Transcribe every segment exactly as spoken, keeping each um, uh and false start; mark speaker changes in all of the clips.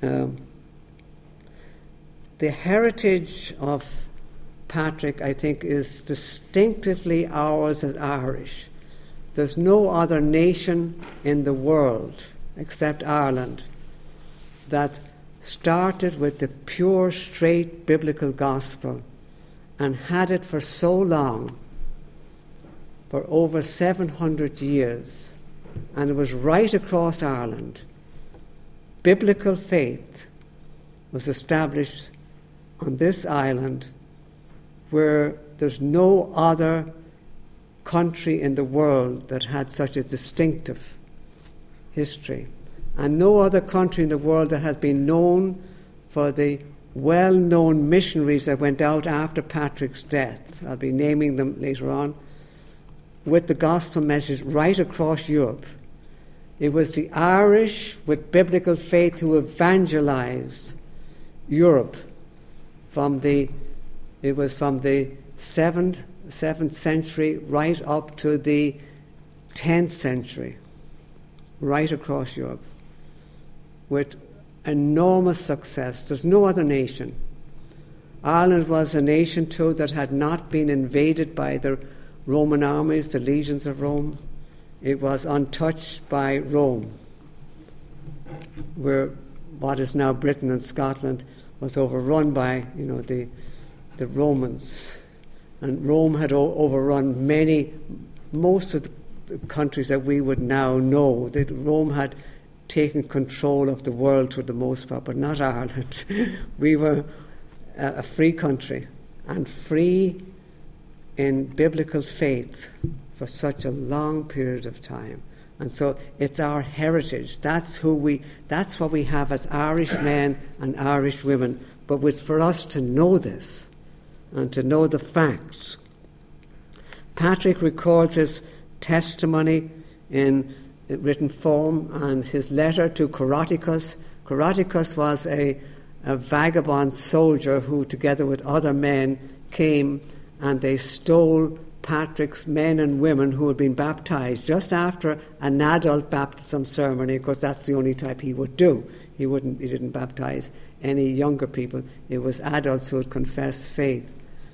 Speaker 1: Um, the heritage of Patrick, I think, is distinctively ours as Irish. There's no other nation in the world except Ireland that started with the pure, straight biblical gospel and had it for so long, for over seven hundred years, and it was right across Ireland. Biblical faith was established on this island where there's no other country in the world that had such a distinctive history, and no other country in the world that has been known for the well-known missionaries that went out after Patrick's death. I'll be naming them later on, with the gospel message right across Europe. It was the Irish with biblical faith who evangelized Europe from the, it was from the seventh, seventh century right up to the tenth century, right across Europe, with enormous success. There's no other nation. Ireland was a nation too that had not been invaded by the Roman armies, the legions of Rome. It was untouched by Rome, where what is now Britain and Scotland was overrun by, you know, the the Romans, and Rome had o- overrun many, most of the countries that we would now know. That Rome had taken control of the world for the most part, but not Ireland. We were a, a free country, and free in biblical faith for such a long period of time. And so it's our heritage. That's who we, that's what we have as Irish men and Irish women. But with, for us to know this and to know the facts, Patrick records his testimony in written form and his letter to Coroticus. Coroticus was a, a vagabond soldier who, together with other men, came and they stole Patrick's men and women who had been baptized just after an adult baptism ceremony. Of course, that's the only type he would do. He wouldn't. He didn't baptize any younger people. It was adults who had confessed faith.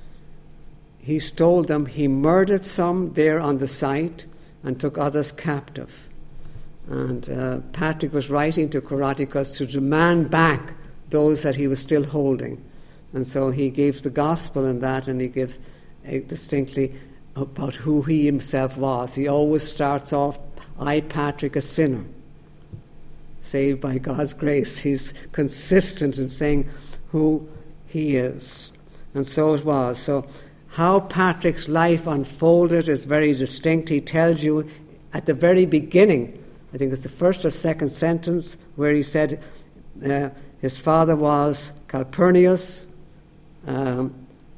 Speaker 1: He stole them. He murdered some there on the site and took others captive. And uh, Patrick was writing to Coroticus to demand back those that he was still holding. And so he gives the gospel in that, and he gives uh, distinctly about who he himself was. He always starts off, I, Patrick, a sinner, saved by God's grace. He's consistent in saying who he is. And so it was. So how Patrick's life unfolded is very distinct. He tells you at the very beginning, I think it's the first or second sentence, where he said uh, his father was Calpurnius, um,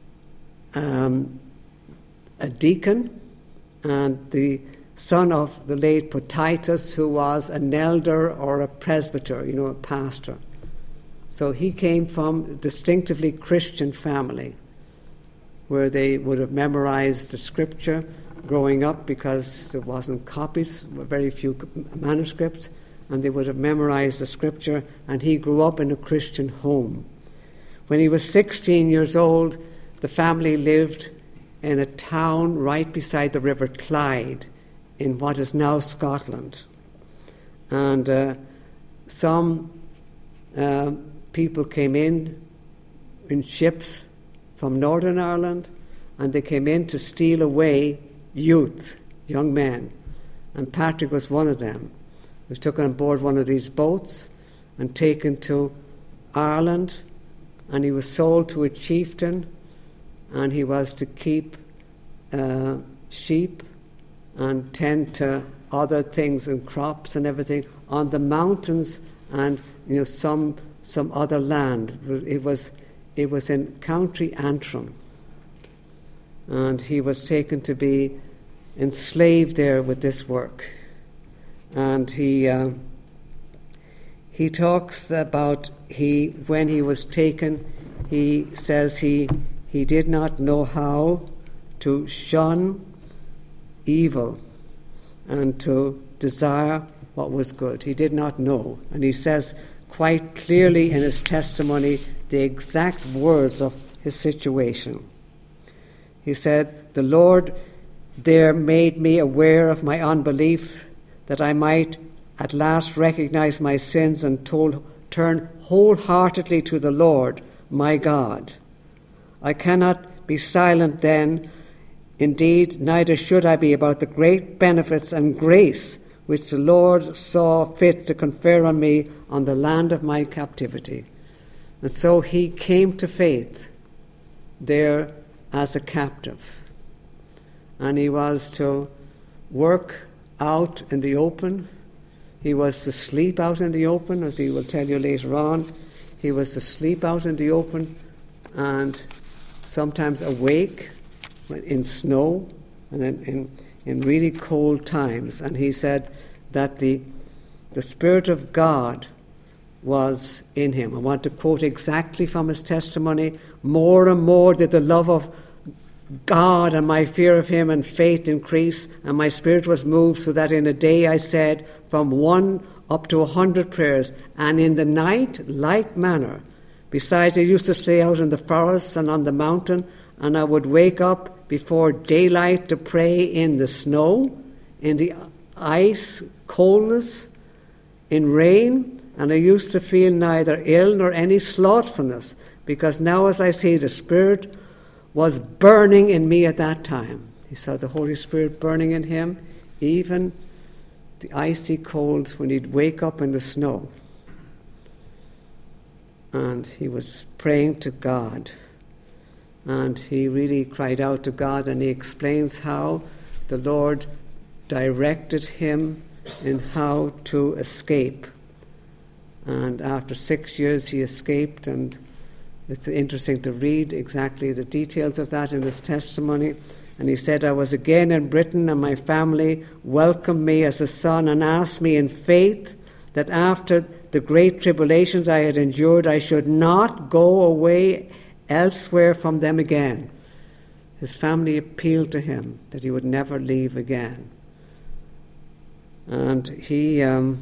Speaker 1: um, a deacon, and the son of the late Potitus, who was an elder or a presbyter, you know, a pastor. So he came from a distinctively Christian family, where they would have memorized the scripture growing up because there wasn't copies, very few manuscripts, and they would have memorized the scripture, and he grew up in a Christian home. When he was sixteen years old, the family lived in a town right beside the River Clyde in what is now Scotland. And uh, some uh, people came in in ships from Northern Ireland, and they came in to steal away youth, young men. And Patrick was one of them. He was taken on board one of these boats and taken to Ireland, and he was sold to a chieftain, and he was to keep uh, sheep and tend to other things and crops and everything on the mountains and, you know, some some other land. It was it was in County Antrim, and he was taken to be enslaved there with this work. And he uh, he talks about he when he was taken, he says he he did not know how to shun evil and to desire what was good. He did not know. And he says quite clearly in his testimony the exact words of his situation. He said, "The Lord there made me aware of my unbelief, that I might at last recognize my sins and told, turn wholeheartedly to the Lord, my God. I cannot be silent then. Indeed, neither should I be, about the great benefits and grace which the Lord saw fit to confer on me on the land of my captivity." And so he came to faith there as a captive. And he was to work out in the open. He was to sleep out in the open, as he will tell you later on. He was to sleep out in the open and sometimes awake in snow and in, in, in really cold times. And he said that the, the Spirit of God was in him. I want to quote exactly from his testimony. "More and more did the love of God and my fear of him and faith increase, and my spirit was moved, so that in a day I said from one up to a hundred prayers, and in the night like manner. Besides, I used to stay out in the forests and on the mountain, and I would wake up before daylight to pray in the snow, in the ice, coldness, in rain, and I used to feel neither ill nor any slothfulness, because now as I see, the Spirit was burning in me at that time." He saw the Holy Spirit burning in him, even the icy cold when he'd wake up in the snow. And he was praying to God. And he really cried out to God, and he explains how the Lord directed him in how to escape. And after six years he escaped, and it's interesting to read exactly the details of that in his testimony. And he said, "I was again in Britain, and my family welcomed me as a son and asked me in faith that after the great tribulations I had endured, I should not go away elsewhere from them again." His family appealed to him that he would never leave again. And he um,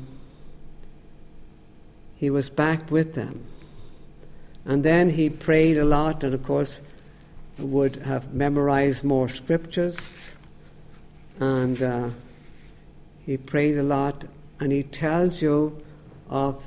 Speaker 1: he was back with them. And then he prayed a lot, and of course would have memorized more scriptures. And uh, he prayed a lot, and he tells you of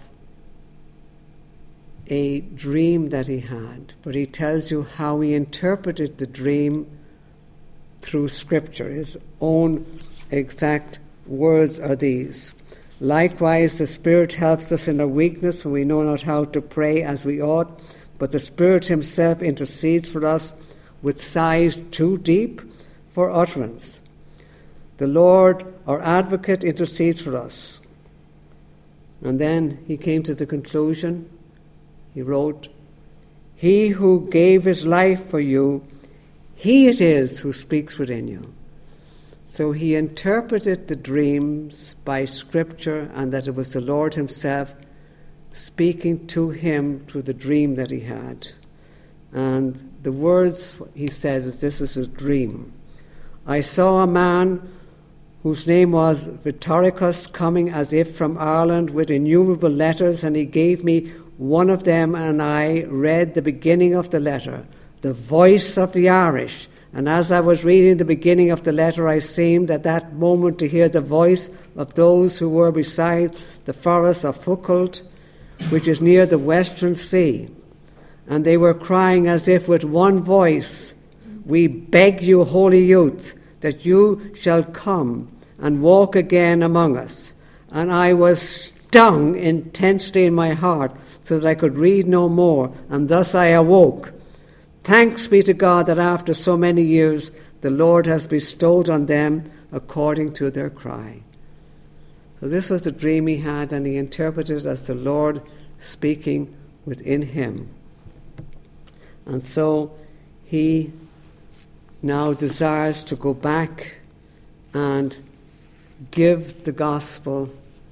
Speaker 1: a dream that he had, but he tells you how he interpreted the dream through Scripture. His own exact words are these: "Likewise, the Spirit helps us in our weakness, when we know not how to pray as we ought, but the Spirit himself intercedes for us with sighs too deep for utterance. The Lord, our advocate, intercedes for us." And then he came to the conclusion. He wrote, "He who gave his life for you, he it is who speaks within you." So he interpreted the dreams by Scripture, and that it was the Lord himself speaking to him through the dream that he had. And the words he said is, this is a dream. "I saw a man whose name was Vitoricus coming as if from Ireland with innumerable letters, and he gave me one of them, and I read the beginning of the letter, the voice of the Irish. And as I was reading the beginning of the letter, I seemed at that moment to hear the voice of those who were beside the forest of Foucault, which is near the western sea. And they were crying as if with one voice, 'We beg you, holy youth, that you shall come and walk again among us.' And I was stung intensely in my heart, so that I could read no more, and thus I awoke. Thanks be to God that after so many years the Lord has bestowed on them according to their cry." So this was the dream he had, and he interpreted it as the Lord speaking within him. And so he now desires to go back and give the gospel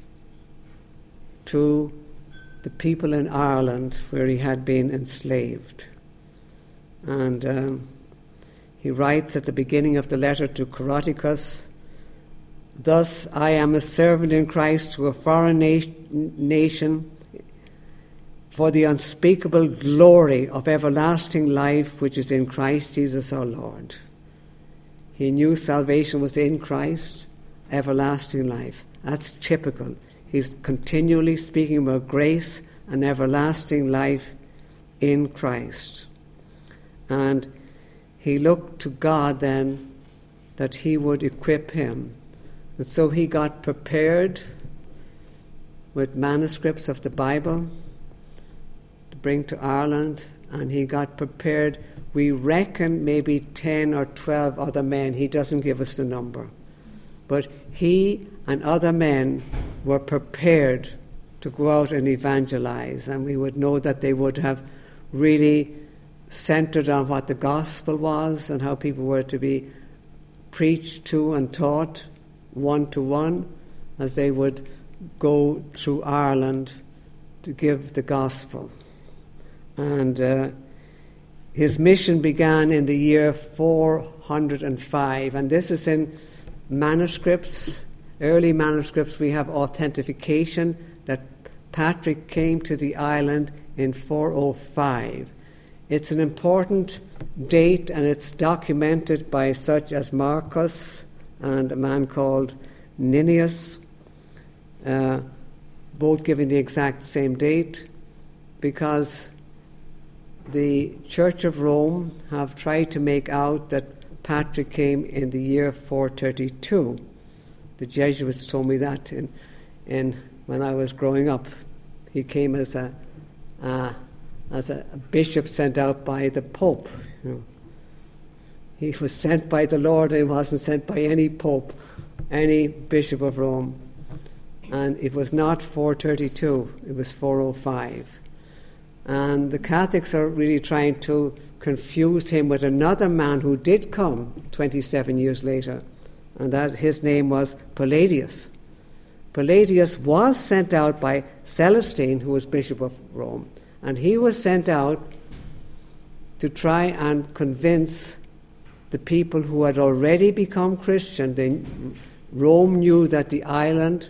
Speaker 1: to the people in Ireland where he had been enslaved. And um, he writes at the beginning of the letter to Coroticus, "Thus I am a servant in Christ to a foreign na- nation for the unspeakable glory of everlasting life which is in Christ Jesus our Lord. He knew salvation was in Christ, everlasting life. That's typical. He's continually speaking about grace and everlasting life in Christ. And he looked to God then that he would equip him. And so he got prepared with manuscripts of the Bible to bring to Ireland, and he got prepared. We reckon maybe ten or twelve other men. He doesn't give us the number. But he and other men were prepared to go out and evangelize, and we would know that they would have really centered on what the gospel was and how people were to be preached to and taught one to one as they would go through Ireland to give the gospel. And uh, his mission began in the year four hundred five, and this is in manuscripts, early manuscripts. We have authentication that Patrick came to the island in four oh five. It's an important date, and it's documented by such as Marcus and a man called Ninnius, uh, both giving the exact same date, because the Church of Rome have tried to make out that Patrick came in the year four thirty-two. The Jesuits told me that in, in when I was growing up. He came as a uh, as a bishop sent out by the Pope. You know. He was sent by the Lord, and he wasn't sent by any Pope, any Bishop of Rome. And it was not four thirty-two, it was four oh five. And the Catholics are really trying to confuse him with another man who did come twenty-seven years later, and that his name was Palladius. Palladius was sent out by Celestine, who was Bishop of Rome, and he was sent out to try and convince the people who had already become Christian. They, Rome knew that the island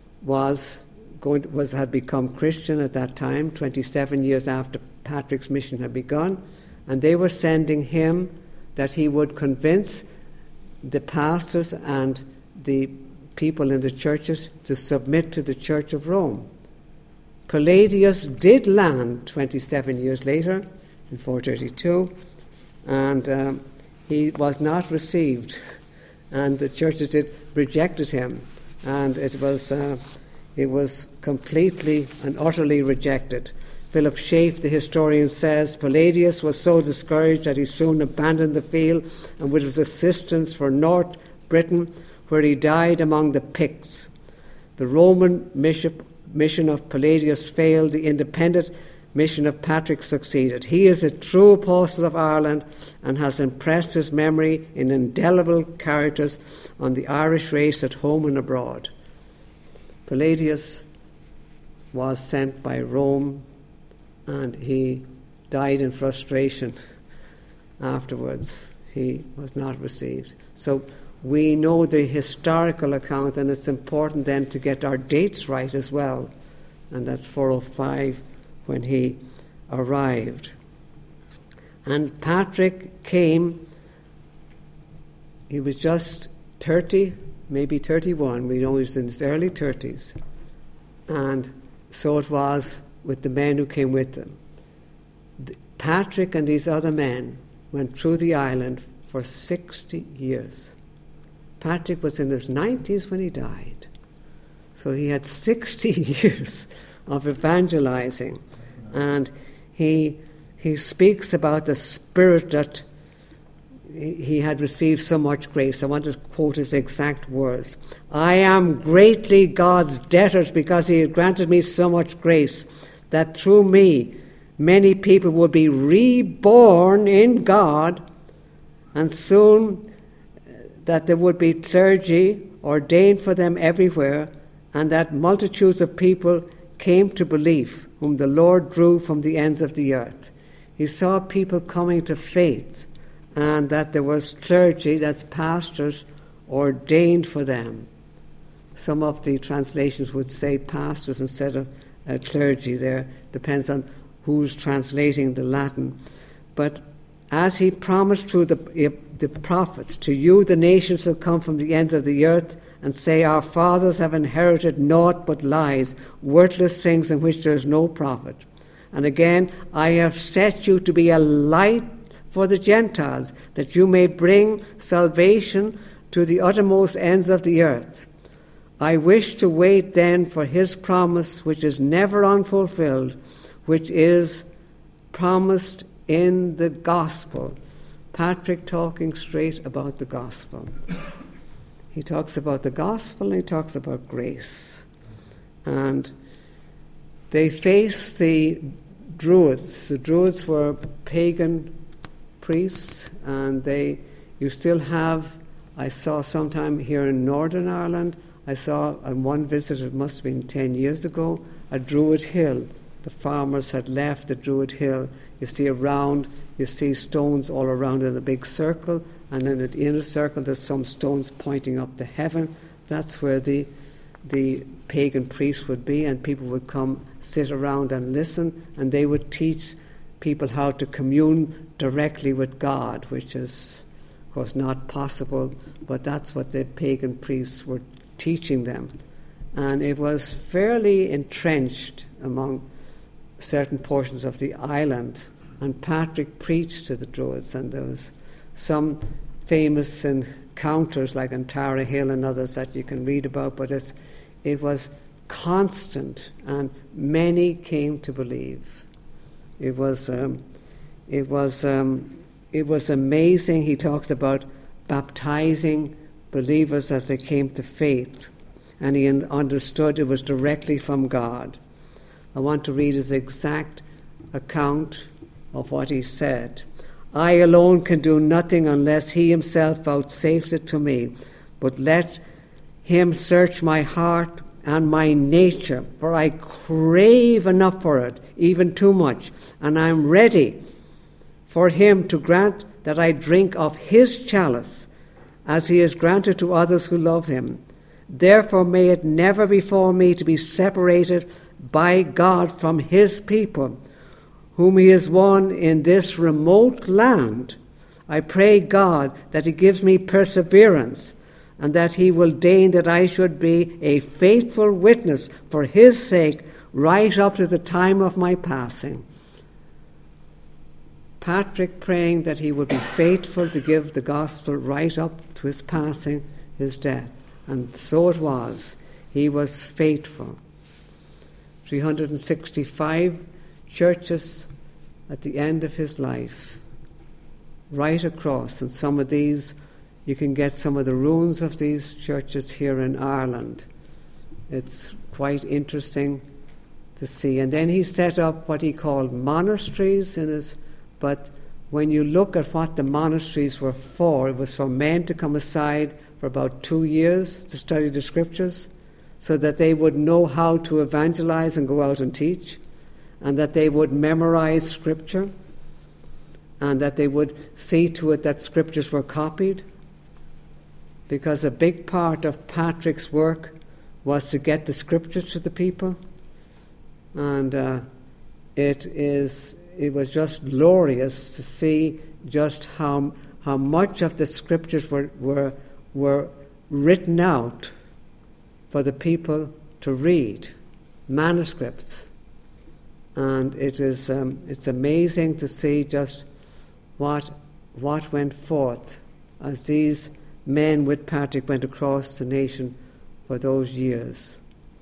Speaker 1: was going to, was had become Christian at that time, twenty-seven years after Patrick's mission had begun, and they were sending him that he would convince the pastors and the people in the churches to submit to the Church of Rome. Palladius did land twenty-seven years later, in four thirty-two, and um, he was not received, and the churches did rejected him, and it was uh, it was completely and utterly rejected. Philip Schaff, the historian, says Palladius was so discouraged that he soon abandoned the field, and with his assistance for North Britain, where he died among the Picts. The Roman mission, mission of Palladius failed, the independent mission of Patrick succeeded. He is a true apostle of Ireland and has impressed his memory in indelible characters on the Irish race at home and abroad. Palladius was sent by Rome, and he died in frustration afterwards. He was not received. So we know the historical account, and it's important then to get our dates right as well. And that's four oh five when he arrived. And Patrick came, he was just thirty, maybe thirty-one. We know he was in his early thirties. And so it was with the men who came with him. Patrick and these other men went through the island for sixty years. Patrick was in his nineties when he died. So he had sixty years of evangelizing. And he he speaks about the spirit that he had received so much grace. I want to quote his exact words. I am greatly God's debtor because he had granted me so much grace that through me many people would be reborn in God, and soon that there would be clergy ordained for them everywhere, and that multitudes of people came to belief, whom the Lord drew from the ends of the earth. He saw people coming to faith, and that there was clergy, that's pastors, ordained for them. Some of the translations would say pastors instead of uh, clergy there. Depends on who's translating the Latin. But as he promised through the, the prophets, to you the nations will come from the ends of the earth and say, our fathers have inherited naught but lies, worthless things in which there is no profit. And again, I have set you to be a light for the Gentiles, that you may bring salvation to the uttermost ends of the earth. I wish to wait then for his promise, which is never unfulfilled, which is promised in the gospel. Patrick talking straight about the gospel. He talks about the gospel and he talks about grace. And they faced the Druids. The Druids were pagan priests, and they, you still have, I saw sometime here in Northern Ireland, I saw on one visit, it must have been ten years ago, a Druid hill. The farmers had left the Druid hill. You see around, you see stones all around in a big circle, and then at the inner circle there's some stones pointing up to heaven. That's where the the pagan priests would be, and people would come sit around and listen, and they would teach people how to commune directly with God, which is, of course, not possible, but that's what the pagan priests were teaching them. And it was fairly entrenched among certain portions of the island, and Patrick preached to the Druids, and there was some famous encounters like on Tara Hill and others that you can read about, but it's, it was constant, and many came to believe. It was um, it was um, it was amazing. He talks about baptizing believers as they came to faith, and he understood it was directly from God. I want to read his exact account of what he said. I alone can do nothing unless he himself vouchsafes it to me, but let him search my heart and my nature, for I crave enough for it, even too much, and I am ready for him to grant that I drink of his chalice, as he has granted to others who love him. Therefore may it never befall me to be separated by God from his people, whom he has won in this remote land. I pray God that he gives me perseverance, and that he will deign that I should be a faithful witness for his sake right up to the time of my passing. Patrick praying that he would be faithful to give the gospel right up to his passing, his death. And so it was. He was faithful. three hundred sixty-five churches at the end of his life, right across. And some of these, you can get some of the ruins of these churches here in Ireland. It's quite interesting to see. And then he set up what he called monasteries in his, but when you look at what the monasteries were for, it was for men to come aside for about two years to study the scriptures, so that they would know how to evangelize and go out and teach, and that they would memorize scripture, and that they would see to it that scriptures were copied. Because a big part of Patrick's work was to get the scriptures to the people, and uh, it is it was just glorious to see just how how much of the scriptures were were were written out for the people to read, manuscripts. And it is um, it's amazing to see just what what went forth as these men with Patrick went across the nation for those years.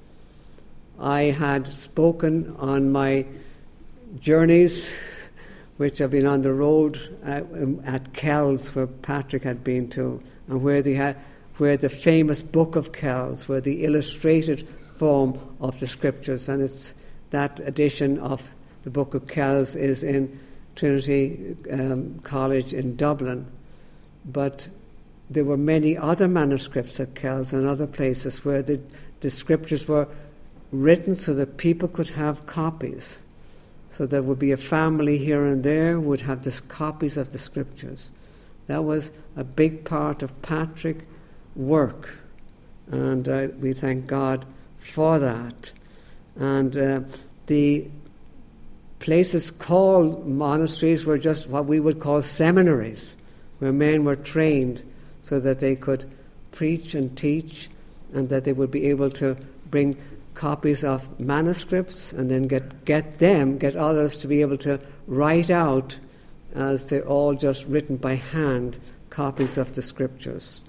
Speaker 1: I had spoken on my journeys, which I've been on the road at, at Kells, where Patrick had been to, and where they had, where the famous Book of Kells, where the illustrated form of the scriptures, and it's that edition of the Book of Kells is in Trinity um, College in Dublin, but there were many other manuscripts at Kells and other places where the, the scriptures were written so that people could have copies. So there would be a family here and there would have this copies of the scriptures. That was a big part of Patrick's work, and uh, we thank God for that. And uh, the places called monasteries were just what we would call seminaries, where men were trained so that they could preach and teach, and that they would be able to bring copies of manuscripts and then get, get them, get others to be able to write out, as they're all just written by hand, copies of the scriptures.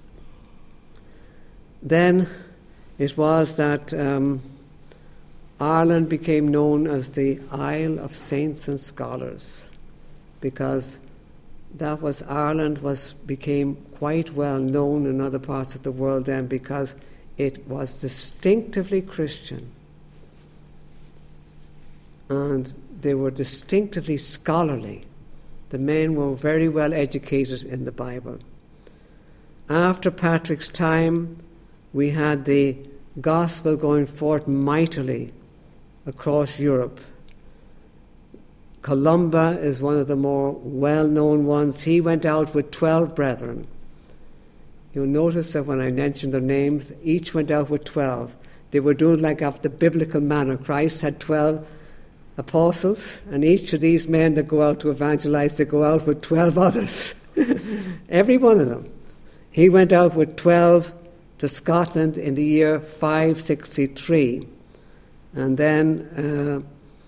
Speaker 1: Then it was that um, Ireland became known as the Isle of Saints and Scholars, because that was Ireland was became quite well known in other parts of the world then, because it was distinctively Christian and they were distinctively scholarly. The men were very well educated in the Bible. After Patrick's time, we had the gospel going forth mightily across Europe. Columba is one of the more well-known ones. He went out with twelve brethren. You'll notice that when I mentioned their names, each went out with twelve. They were doing like after the biblical manner. Christ had twelve apostles, and each of these men that go out to evangelize, they go out with twelve others. Every one of them. He went out with twelve to Scotland in the year five sixty-three. And then uh,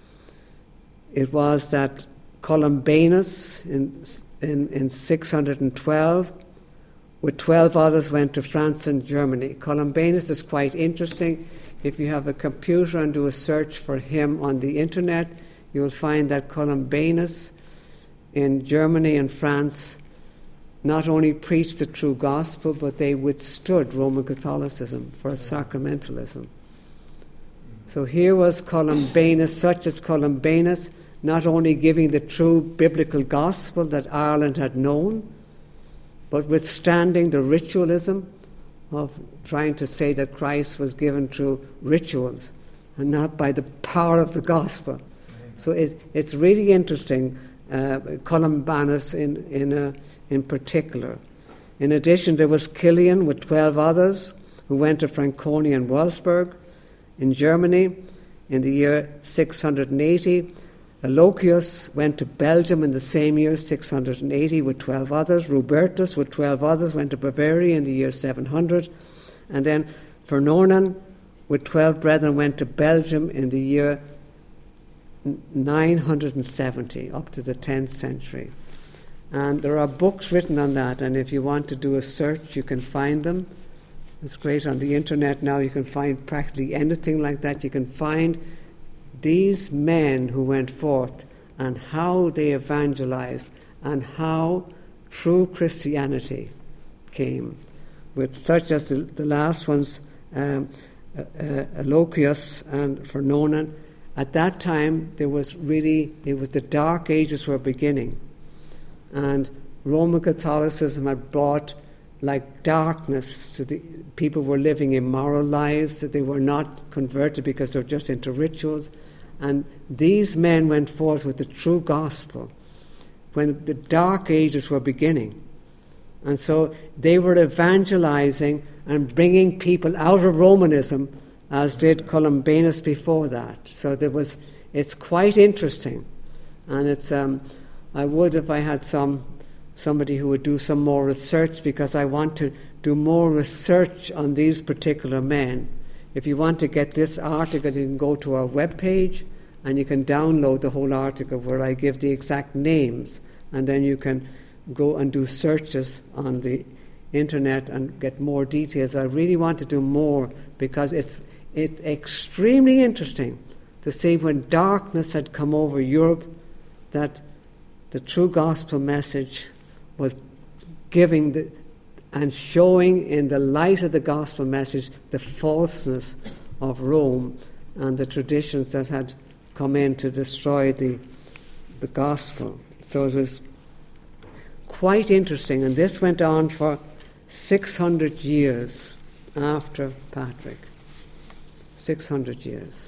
Speaker 1: it was that Columbanus in, in, in six hundred twelve, with twelve others, went to France and Germany. Columbanus is quite interesting. If you have a computer and do a search for him on the internet, you will find that Columbanus in Germany and France not only preached the true gospel, but they withstood Roman Catholicism for sacramentalism. So here was Columbanus, such as Columbanus, not only giving the true biblical gospel that Ireland had known, but withstanding the ritualism of trying to say that Christ was given through rituals and not by the power of the gospel. So it, it's really interesting, uh, Columbanus in in, a, in particular. In addition, there was Kilian with twelve others who went to Franconia and Wolfsburg in Germany in the year six hundred eighty. Aloysius went to Belgium in the same year, six hundred eighty, with twelve others. Rubertus, with twelve others, went to Bavaria in the year seven hundred. And then Vernonen, with twelve brethren, went to Belgium in the year nine hundred seventy, up to the tenth century. And there are books written on that, and if you want to do a search, you can find them. It's great on the internet now. You can find practically anything like that. You can find these men who went forth and how they evangelized and how true Christianity came, with such as the, the last ones, um, uh, uh, Aloysius and Vernonen. At that time, there was really, it was the Dark Ages were beginning, and Roman Catholicism had brought like darkness to the people were living immoral lives, that they were not converted because they were just into rituals. And these men went forth with the true gospel when the Dark Ages were beginning. And so they were evangelizing and bringing people out of Romanism, as did Columbanus before that. So there was, it's quite interesting. And it's, um, I would, if I had some somebody who would do some more research, because I want to do more research on these particular men. If you want to get this article, you can go to our webpage and you can download the whole article where I give the exact names, and then you can go and do searches on the internet and get more details. I really want to do more because it's it's extremely interesting to see when darkness had come over Europe, that the true gospel message was giving the and showing in the light of the gospel message the falseness of Rome and the traditions that had come in to destroy the the gospel. So it was quite interesting, and this went on for six hundred years after Patrick. six hundred years.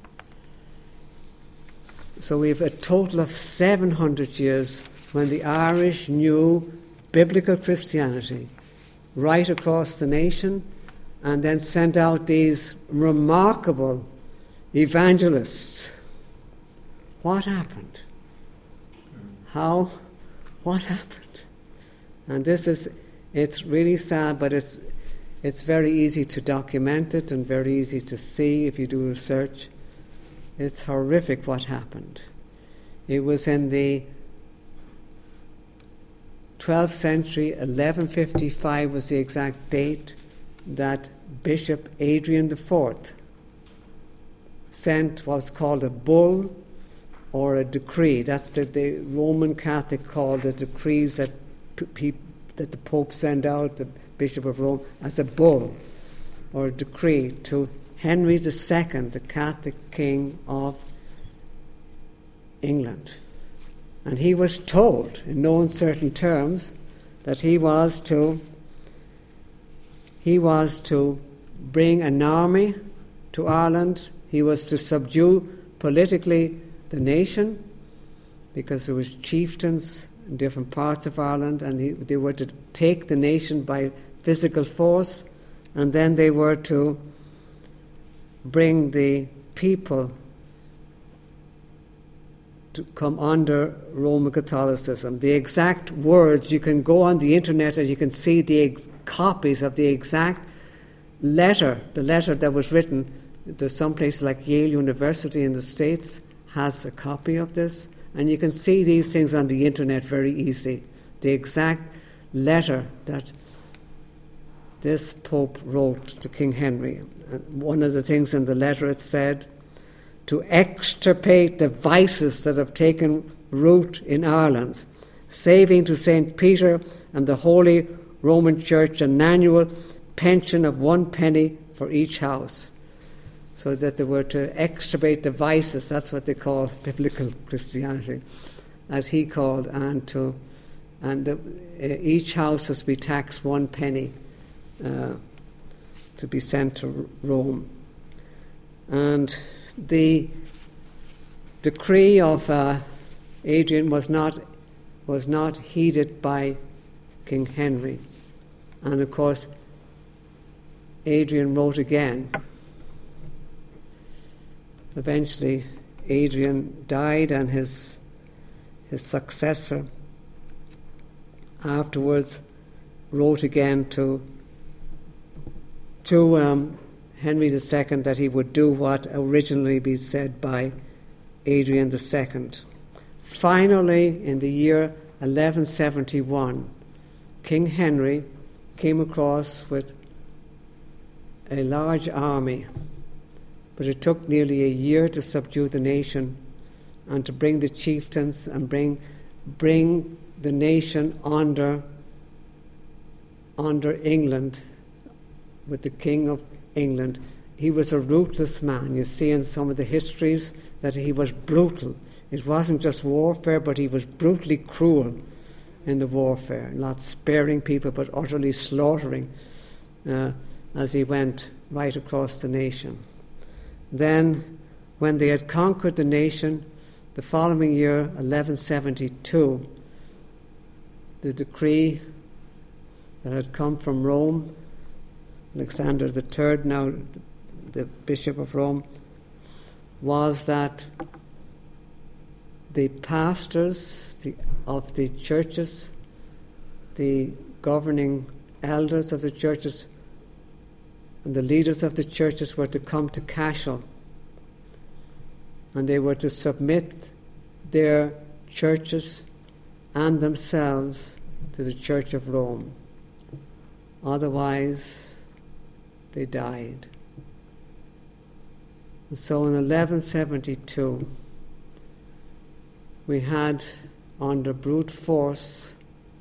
Speaker 1: So we have a total of seven hundred years when the Irish knew biblical Christianity right across the nation, and then sent out these remarkable evangelists what happened? How? What happened? And this is, it's really sad, but it's it's very easy to document it and very easy to see if you do research. It's horrific what happened. It was in the twelfth century, eleven fifty-five was the exact date, that Bishop Adrian the Fourth sent what's called a bull or a decree. That's the, the Roman Catholic called the decrees that pe- that the Pope sent out, the Bishop of Rome, as a bull or a decree to Henry the Second, the Catholic King of England. And he was told, in no uncertain terms, that he was to he was to bring an army to Ireland. He was to subdue politically the nation, because there was chieftains in different parts of Ireland, and he, they were to take the nation by physical force, and then they were to bring the people to come under Roman Catholicism. The exact words, you can go on the internet and you can see the ex- copies of the exact letter, the letter that was written. There's some places like Yale University in the States has a copy of this, and you can see these things on the internet very easily. The exact letter that this Pope wrote to King Henry. One of the things in the letter, it said, to extirpate the vices that have taken root in Ireland, saving to Saint Peter and the Holy Roman Church an annual pension of one penny for each house. So that they were to extirpate the vices, that's what they call biblical Christianity, as he called, and to and the, uh, each house was to be taxed one penny uh, to be sent to Rome. And the decree of uh, Adrian was not was not heeded by King Henry, and of course Adrian wrote again. Eventually, Adrian died, and his his successor afterwards wrote again to to um, Henry the Second that he would do what originally be said by Adrian the Second. Finally, in the year eleven seventy-one, King Henry came across with a large army. But it took nearly a year to subdue the nation and to bring the chieftains and bring bring the nation under under England, with the King of England. He was a ruthless man. You see in some of the histories that he was brutal. It wasn't just warfare, but he was brutally cruel in the warfare, not sparing people, but utterly slaughtering uh, as he went right across the nation. Then, when they had conquered the nation, the following year, eleven seventy-two, the decree that had come from Rome, Alexander the Third, now the Bishop of Rome, was that the pastors the, of the churches, the governing elders of the churches, and the leaders of the churches were to come to Cashel, and they were to submit their churches and themselves to the Church of Rome. Otherwise, they died. And so in eleven seventy-two, we had, under brute force,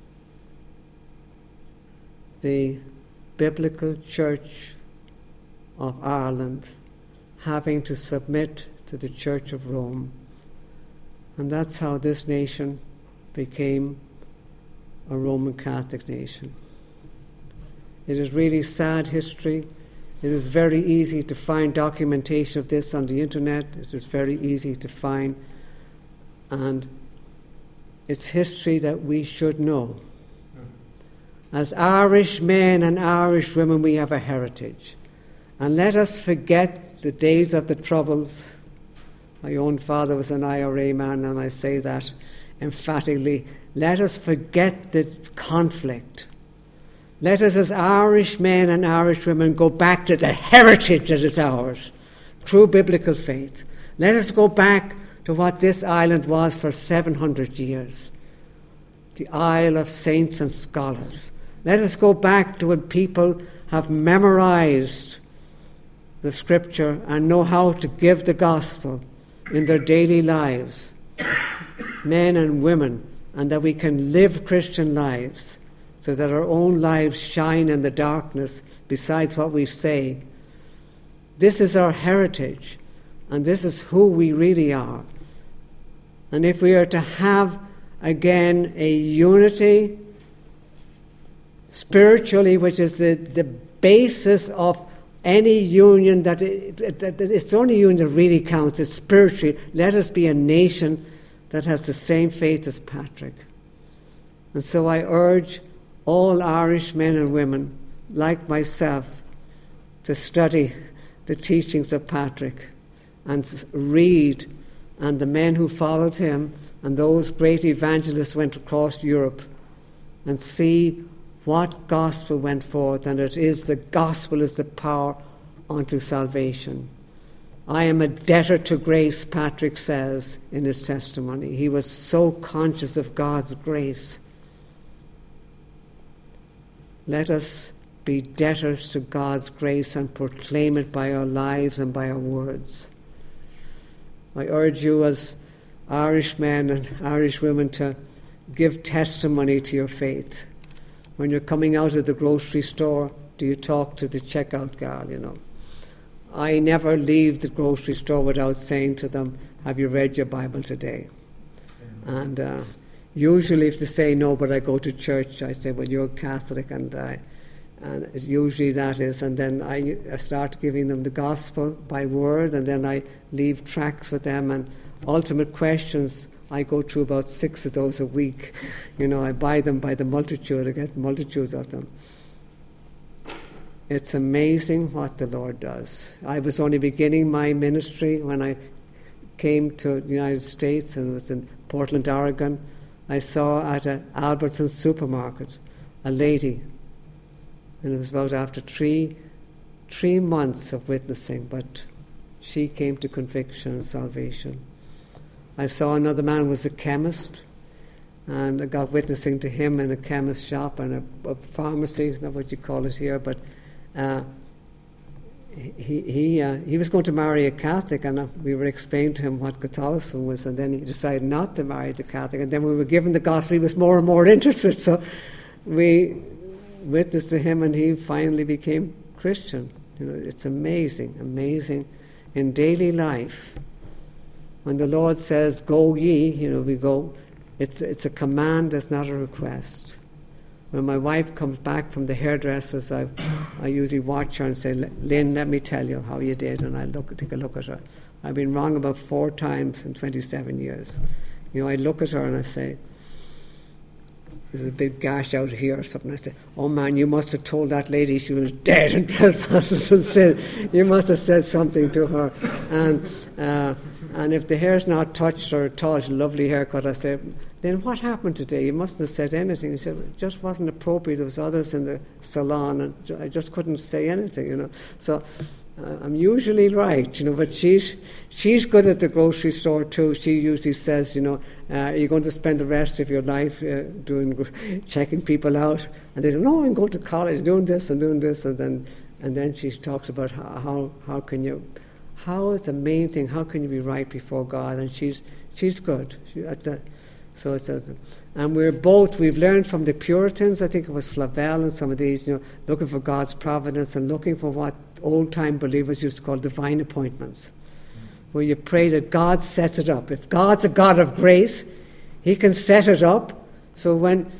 Speaker 1: the Biblical Church of Ireland having to submit to the Church of Rome. And that's how this nation became a Roman Catholic nation. It is really sad history. It is very easy to find documentation of this on the internet. It is very easy to find. And it's history that we should know. As Irish men and Irish women, we have a heritage. And let us forget the days of the Troubles, My own father was an I R A man, and I say that emphatically. Let us forget the conflict. Let us, as Irish men and Irish women, go back to the heritage that is ours, true biblical faith. Let us go back to what this island was for seven hundred years, the Isle of Saints and Scholars. Let us go back to when people have memorized the Scripture and know how to give the gospel in their daily lives, men and women, and that we can live Christian lives so that our own lives shine in the darkness besides what we say. This is our heritage, and this is who we really are. And if we are to have, again, a unity spiritually, which is the, the basis of any union, that it, it, it, it's the only union that really counts, is spiritually. Let us be a nation that has the same faith as Patrick. And so I urge all Irish men and women, like myself, to study the teachings of Patrick and read, and the men who followed him and those great evangelists went across Europe, and see what gospel went forth, and it is the gospel is the power unto salvation. I am a debtor to grace, Patrick says in his testimony. He was so conscious of God's grace. Let us be debtors to God's grace and proclaim it by our lives and by our words. I urge you as Irish men and Irish women to give testimony to your faith. When you're coming out of the grocery store, do you talk to the checkout gal, you know? I never leave the grocery store without saying to them, have you read your Bible today? Mm-hmm. And uh, usually if they say no, but I go to church, I say, well, you're Catholic, and I, and usually that is, and then I, I start giving them the gospel by word, and then I leave tracts with them, and ultimate questions. I go through about six of those a week. You know, I buy them by the multitude. I get multitudes of them. It's amazing what the Lord does. I was only beginning my ministry when I came to the United States, and it was in Portland, Oregon. I saw at an Albertsons supermarket a lady, and it was about after three, three months of witnessing, but she came to conviction and salvation. I saw another man was a chemist, and I got witnessing to him in a chemist shop and a, a pharmacy, is not what you call it here, but uh, he he uh, he was going to marry a Catholic, and uh, we were explaining to him what Catholicism was, and then he decided not to marry the Catholic, and then we were given the gospel. He was more and more interested, so we witnessed to him, and he finally became Christian. You know, it's amazing, amazing in daily life. When the Lord says, go ye, you know, we go. It's it's a command, it's not a request. When my wife comes back from the hairdressers, I I usually watch her and say, Lynn, let me tell you how you did, and I look take a look at her. I've been wrong about four times in twenty-seven years. You know, I look at her and I say, there's a big gash out here or something. I say, oh man, you must have told that lady she was dead in trespasses and sin. You must have said something to her. And uh, and if the hair's not touched or touched, lovely haircut, I say, then what happened today? You mustn't have said anything. He said, it just wasn't appropriate. There was others in the salon, and I just couldn't say anything, you know. So uh, I'm usually right, you know, but she's she's good at the grocery store too. She usually says, you know, uh, are you going to spend the rest of your life uh, doing checking people out? And they say, no, I'm going to college, doing this and doing this, and then and then she talks about how how, how can you, how is the main thing? How can you be right before God? And she's she's good. She, at the, so it says, and we're both, we've learned from the Puritans, I think it was Flavel and some of these, you know, looking for God's providence and looking for what old-time believers used to call divine appointments, where you pray that God sets it up. If God's a God of grace, he can set it up, so when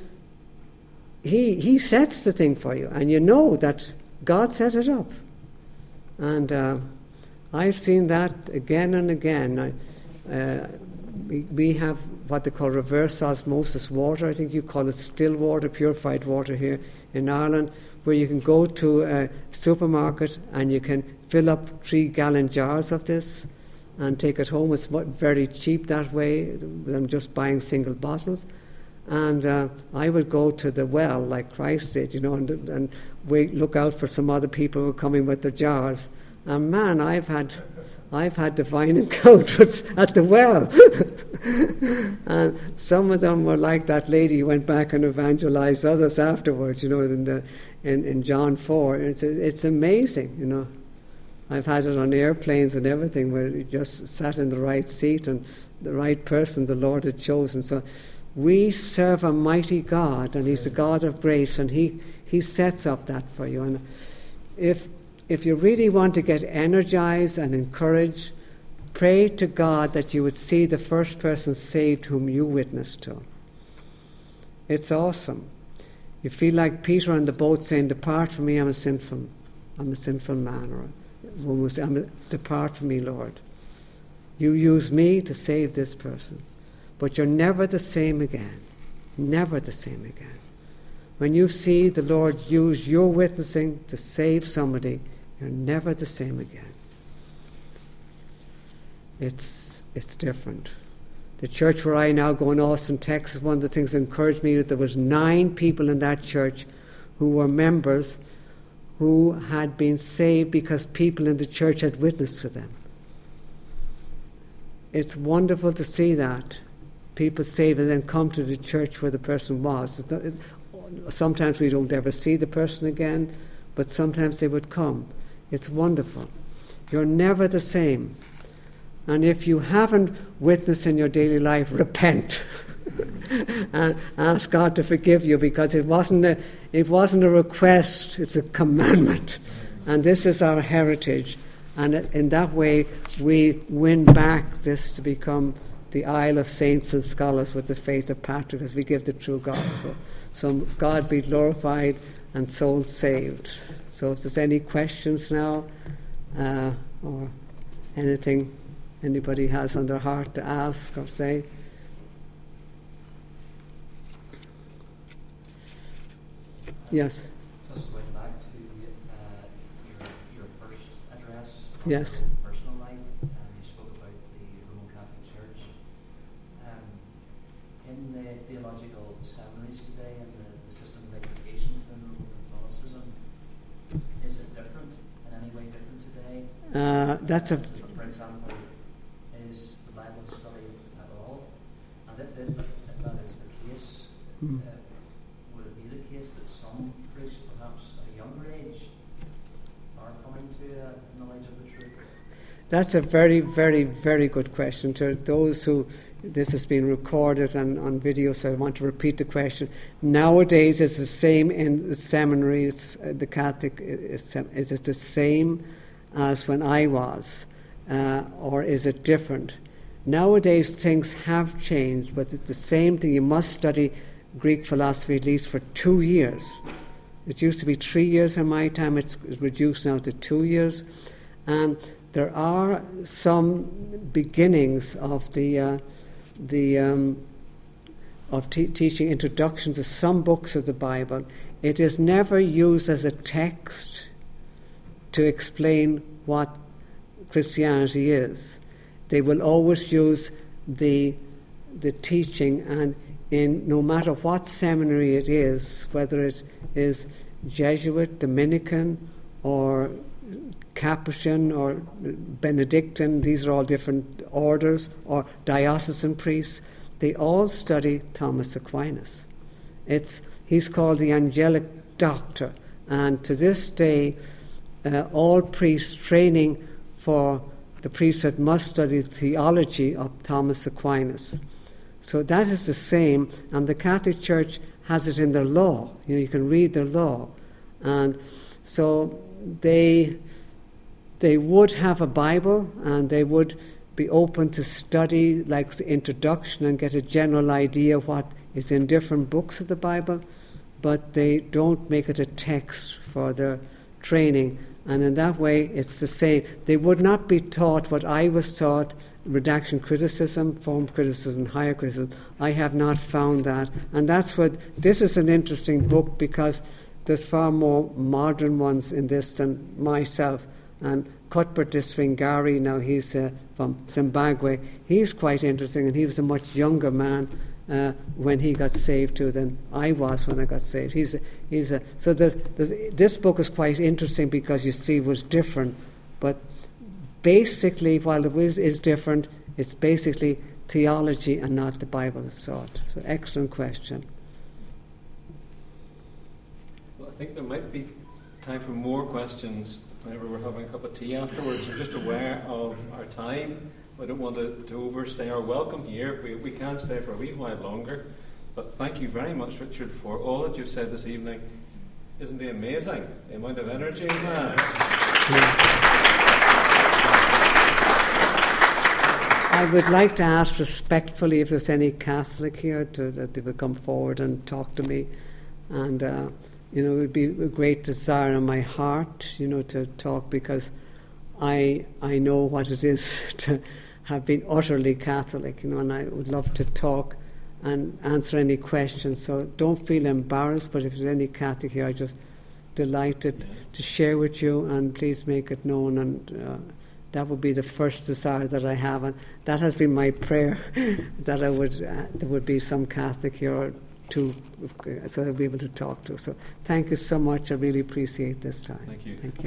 Speaker 1: he he sets the thing for you, and you know that God set it up. And uh, I've seen that again and again. I, uh, we, we have what they call reverse osmosis water. I think you call it still water, purified water here in Ireland, where you can go to a supermarket and you can fill up three gallon jars of this, and take it home. It's very cheap that way. I'm just buying single bottles. And uh, I would go to the well like Christ did, you know, and, and wait, look out for some other people who are coming with their jars. And man, I've had, I've had divine encounters at the well. And some of them were like that lady who went back and evangelized others afterwards, you know, in the in, in John four. It's it's amazing, you know. I've had it on airplanes and everything where you just sat in the right seat and the right person the Lord had chosen. So we serve a mighty God, and He's the God of grace, and He, he sets up that for you. And if if you really want to get energized and encouraged, pray to God that you would see the first person saved whom you witnessed to. It's awesome. You feel like Peter on the boat saying, "Depart from me, I'm a sinful, I'm a sinful man," or a woman would say, I'm a, "Depart from me, Lord. You use me to save this person." But you're never the same again. Never the same again. When you see the Lord use your witnessing to save somebody, you're never the same again. It's it's different. The church where I now go in Austin, Texas, one of the things that encouraged me that there was nine people in that church who were members who had been saved because people in the church had witnessed to them. It's wonderful to see that. People saved and then come to the church where the person was. It's not, it, sometimes we don't ever see the person again, but sometimes they would come. It's wonderful. You're never the same. And if you haven't witnessed in your daily life, repent and ask God to forgive you, because it wasn't a, it wasn't a request, it's a commandment. And this is our heritage. And in that way, we win back this to become the Isle of Saints and Scholars with the faith of Patrick as we give the true gospel. So God be glorified and souls saved. So if there's any questions now uh, or anything anybody has on their heart to ask or say. Yes.
Speaker 2: Just going back to uh, your, your first address.
Speaker 1: Yes.
Speaker 2: Personal life, and you spoke about the Roman Catholic Church. Um, in the theological seminaries today and the, the system of education within Roman Catholicism, is it different, in any way different today?
Speaker 1: Uh, that's a...
Speaker 2: For example, is the Bible studied at all? And if, is the, if that is the case,
Speaker 1: hmm.
Speaker 2: uh, would it be the case that some priests, perhaps at a younger age, are coming to a knowledge of the truth?
Speaker 1: That's a very, very, very good question. To those who, this has been recorded and on video, so I want to repeat the question. Nowadays, it's the same in the seminaries, uh, the Catholic, is, is it the same as when I was, uh, or is it different? Nowadays, things have changed, but it's the same thing. You must study Greek philosophy at least for two years. It used to be three years in my time. It's reduced now to two years. And there are some beginnings of the uh, the um, of te- teaching introduction to some books of the Bible. It is never used as a text to explain what Christianity is. They will always use the the teaching, and in no matter what seminary it is, whether it is Jesuit, Dominican, or Capuchin, or Benedictine, these are all different orders, or diocesan priests, they all study Thomas Aquinas. It's he's called the angelic doctor, and to this day, uh, all priests training for the priesthood must study the theology of Thomas Aquinas. So that is the same, and the Catholic Church has it in their law. You know, you can read their law. And so they they would have a Bible, and they would be open to study like the introduction and get a general idea what is in different books of the Bible, but they don't make it a text for their training. And in that way, it's the same. They would not be taught what I was taught, redaction criticism, form criticism, higher criticism. I have not found that. And that's what, this is an interesting book because there's far more modern ones in this than myself. And Cuthbert de Swingari, now he's uh, from Zimbabwe, he's quite interesting, and he was a much younger man uh, when he got saved too than I was when I got saved. He's a, he's a, so there's, there's, this book is quite interesting because you see it was different, but basically while it is, is different, it's basically theology and not the Bible is taught. So excellent question.
Speaker 3: Well, I think there might be time for more questions whenever we're having a cup of tea afterwards. I'm just aware of our time. I don't want to, to overstay our welcome here. We, we can stay for a wee while longer. But thank you very much, Richard, for all that you've said this evening. Isn't it amazing, the amount of energy in that?
Speaker 1: I would like to ask respectfully if there's any Catholic here to, that they would come forward and talk to me. And uh, you know, it would be a great desire in my heart, you know, to talk, because I I know what it is to have been utterly Catholic, you know, and I would love to talk and answer any questions. So don't feel embarrassed, but if there's any Catholic here, I'm just delighted yeah. to share with you, and please make it known. And uh, that would be the first desire that I have, and that has been my prayer that I would uh, there would be some Catholic here to, so I'll be able to talk to. So thank you so much. I really appreciate this time.
Speaker 3: Thank you.
Speaker 1: Thank you.